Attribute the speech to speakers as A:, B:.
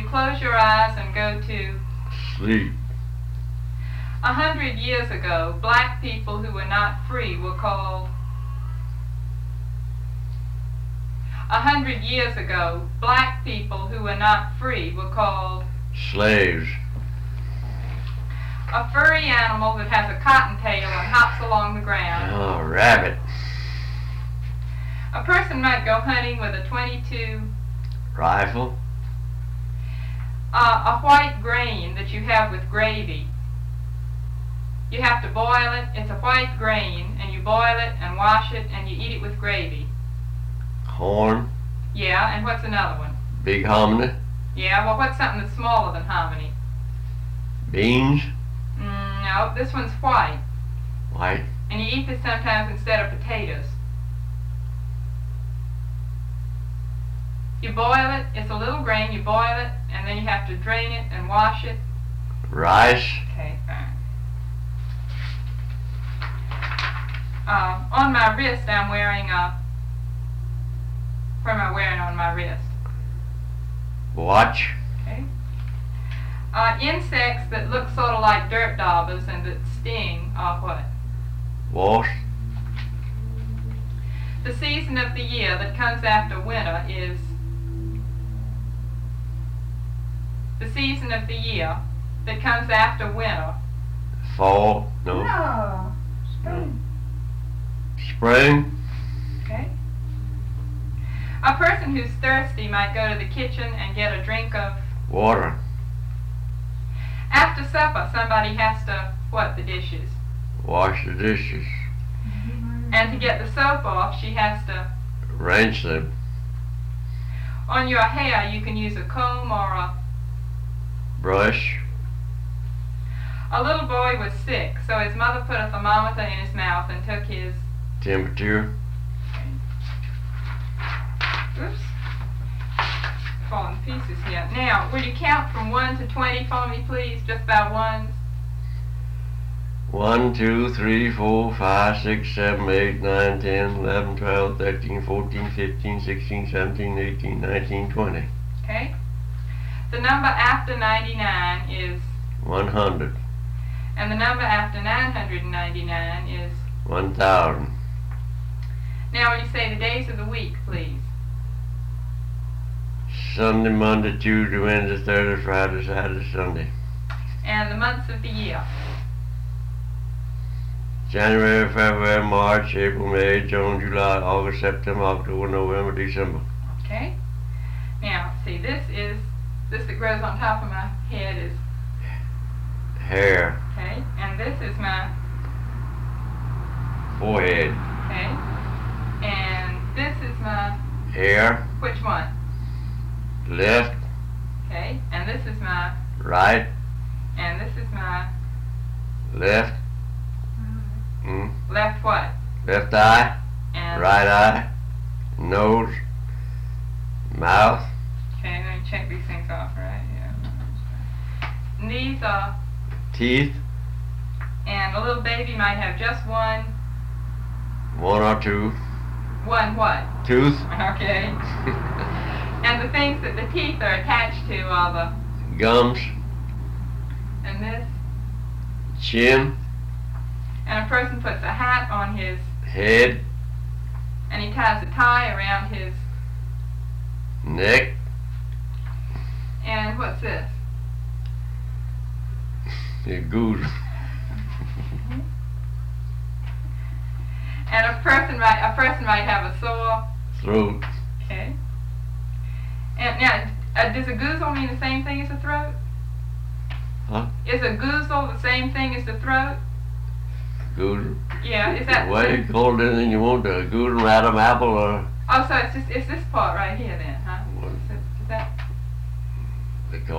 A: close your eyes and go to
B: sleep.
A: 100 years ago, black people who were not free were called. 100 years ago, black people who were not free were called
B: slaves.
A: A furry animal that has a cottontail and hops along the ground.
B: Oh, rabbit.
A: A person might go hunting with a .22
B: Rifle.
A: A white grain that you have with gravy. You have to boil it. It's a white grain, and you boil it and wash it, and you eat it with gravy.
B: Corn.
A: Yeah, and what's another one?
B: Big hominy.
A: Yeah, well, what's something that's smaller than hominy?
B: Beans.
A: No, this one's white.
B: White.
A: And you eat this sometimes instead of potatoes. You boil it. It's a little grain. You boil it, and then you have to drain it and wash it.
B: Rice.
A: Okay, fine. On my wrist, I'm wearing a... What am I wearing on my wrist?
B: Watch.
A: Okay. Insects that look sort of like dirt daubers and that sting are what?
B: Wasp.
A: The season of the year that comes after winter is... The season of the year that comes after winter.
B: Fall. No.
A: No. Spring.
B: Spring.
A: Okay. A person who's thirsty might go to the kitchen and get a drink of...
B: Water.
A: After supper, somebody has to, what, the dishes?
B: Wash the dishes.
A: And to get the soap off, she has to...
B: Rinse them.
A: On your hair, you can use a comb or a...
B: Brush.
A: A little boy was sick, so his mother put a thermometer in his mouth and took his...
B: Temperature.
A: Oops. Falling to pieces here. Now, will you count from 1 to 20 for me, please? Just by ones.
B: 1, 2, 3, 4, 5, 6, 7, 8, 9, 10, 11, 12, 13, 14, 15, 16, 17, 18, 19, 20.
A: Okay? The number after 99 is...
B: 100.
A: And the number after 999 is...
B: 1,000.
A: Now, will you say the days of the week, please?
B: Sunday, Monday, Tuesday, Wednesday, Thursday, Friday, Saturday, Sunday.
A: And the months of the year?
B: January, February, March, April, May, June, July, August, September, October, November, December.
A: Okay. Now, see, this that grows on top of my head is...
B: Hair.
A: Okay. And this is my...
B: Forehead.
A: Okay. And this is my...
B: Hair.
A: Which one?
B: Left.
A: Okay. And this is my...
B: Right.
A: And this is my...
B: Left.
A: Left what?
B: Left eye.
A: And...
B: Right eye. Nose. Mouth.
A: Okay, let me check these things off, right? Yeah. And these are...
B: Teeth.
A: And a little baby might have just one...
B: 1 or 2.
A: One what?
B: Tooth.
A: Okay. And the things that the teeth are attached to are the...
B: Gums.
A: And this.
B: Chin.
A: And a person puts a hat on his...
B: Head.
A: And he ties a tie around his...
B: Neck.
A: And what's this?
B: A goose.
A: And a person might have a sore...
B: Throat.
A: Okay. And now, does a goozle mean the same thing as a throat?
B: Huh?
A: Is a goozle the same thing as the throat?
B: Goose.
A: Yeah, is that...
B: Well, you call it anything you want to. Goose, Adam Apple, or...
A: Oh, so it's this part right here then, huh?
B: What?
A: Is that...
B: They call